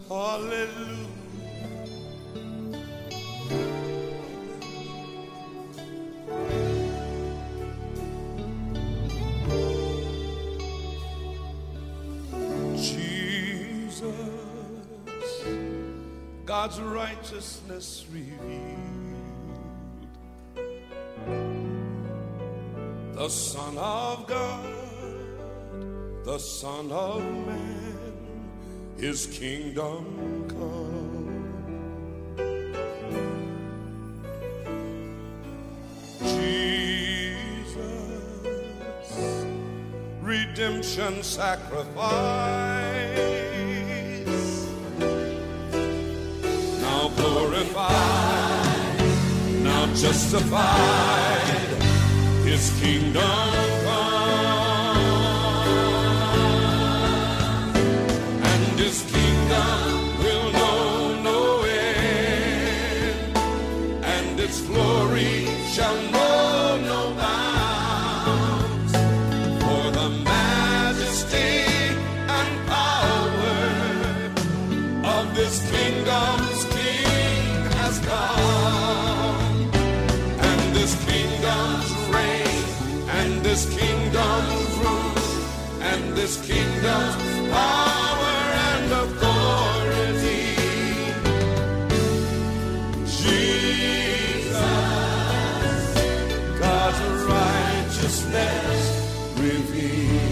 Hallelujah. God's righteousness revealed, the Son of God, the Son of Man, His kingdom come. Jesus, redemption sacrifice, now glorified, now justified, His kingdom come, and His kingdom will know no end, and its glory shall know no bounds, for the majesty and power of this kingdom's King has come, and this kingdom's reign, and this kingdom's rule, and this kingdom's power and authority. Jesus, God's righteousness revealed.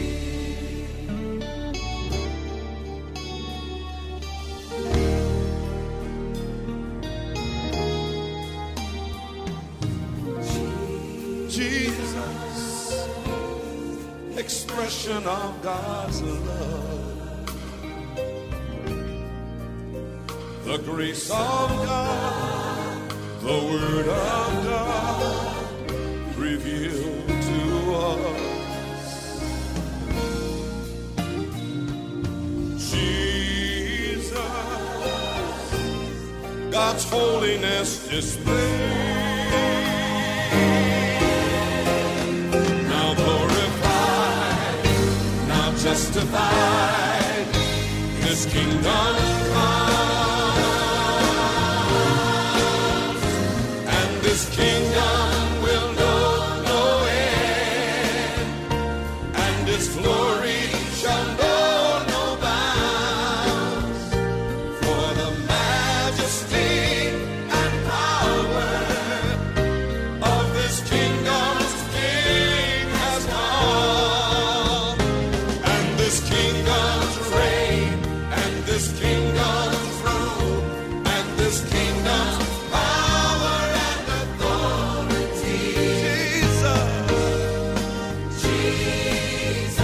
Jesus, expression of God's love, the grace of God, the Word of God revealed to us. Jesus, God's holiness displayed, justified, His kingdom comes, and this kingdom will know no end, and its glory shall know no bounds, for the majesty and power of this kingdom's King has come. This kingdom's reign, and this kingdom's rule, and this kingdom's power and authority. Jesus,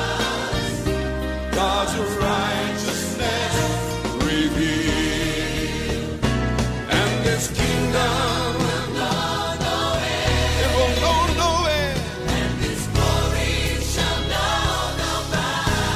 God's righteousness revealed, and this kingdom will know no end. It will know no end, and His glory shall know no bounds.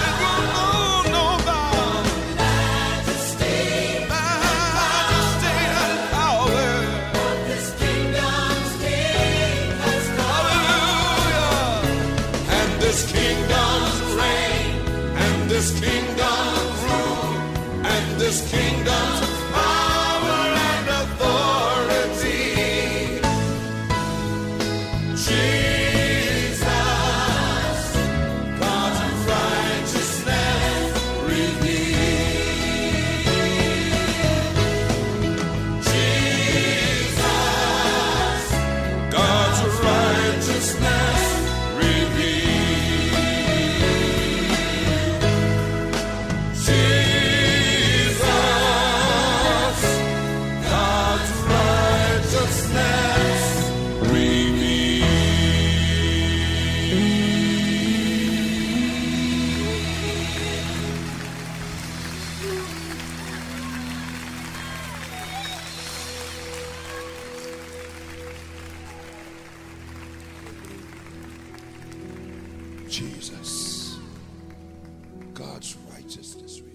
This kingdom's reign, and this kingdom's rule, and this kingdom's power and authority. Jesus, God's righteousness revealed. Jesus, God's righteousness revealed. Jesus, God's righteousness revealed.